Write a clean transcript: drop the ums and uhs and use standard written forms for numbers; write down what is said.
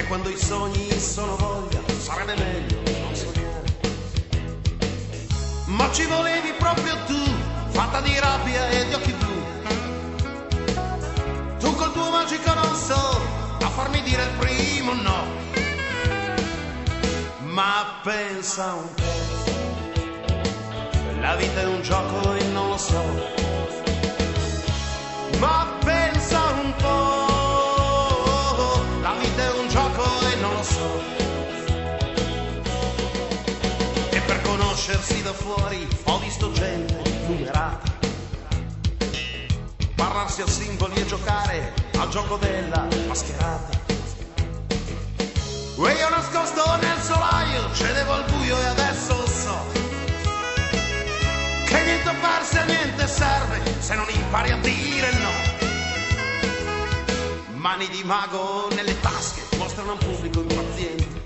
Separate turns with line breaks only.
quando i sogni sono voglia sarebbe meglio non sognare. Ma ci volevi proprio tu, fatta di rabbia e di occhi blu. Tu col tuo magico non so a farmi dire il primo no. Ma pensa un po', la vita è un gioco e non lo so. Ma pensa un po', la vita è un gioco e non lo so. E per conoscersi da fuori ho visto gente numerata parlarsi a simboli e giocare al gioco della mascherata. E io nascosto nel solaio cedevo al buio e adesso so che niente farsi a niente serve se non impari a dire no. Mani di mago nelle tasche mostrano a un pubblico impaziente